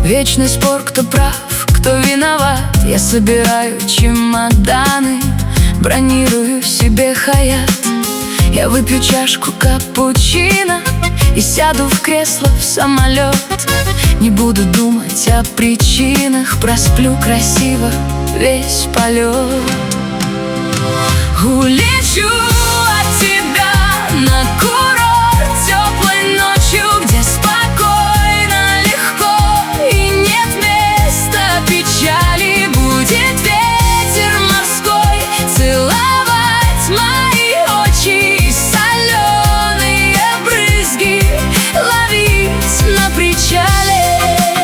Вечный спор, кто прав, кто виноват. Я собираю чемоданы, бронирую себе хаят. Я выпью чашку капучино и сяду в кресло в самолет. Не буду думать о причинах, просплю красиво весь полет. Улечу от тебя на курорт теплой ночью, где спокойно, легко и нет места печали. Будет ветер морской целовать мои очи и соленые брызги ловить на причале.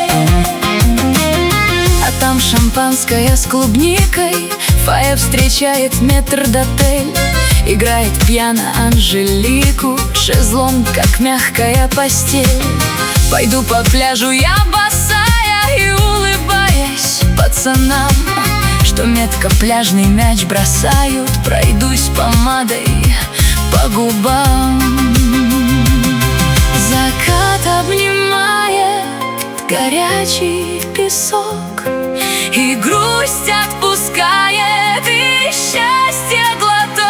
А там шампанское с клубникой, фойе встречает метрдотель. Играет пьяно Анжелику, шезлонг, как мягкая постель. Пойду по пляжу я босая и улыбаясь пацанам, что метко пляжный мяч бросают. Пройдусь помадой по губам. Закат обнимает горячий песок, и грусть отпускает, и счастье глоток.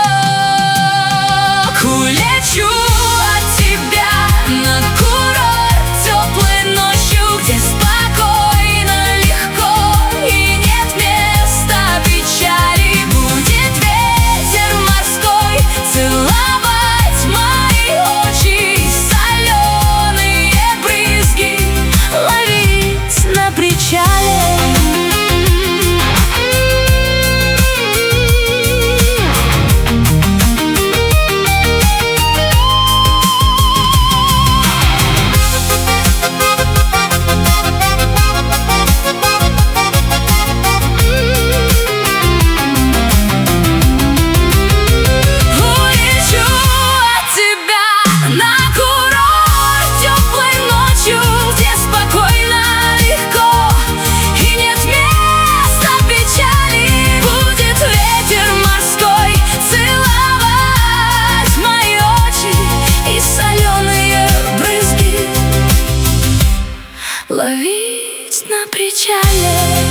Улечу от тебя на курорт теплой ночью, где спокойно, легко и нет места печали. Будет ветер морской целовать мои очи и соленые брызги ловить на причале. Ловить на причале.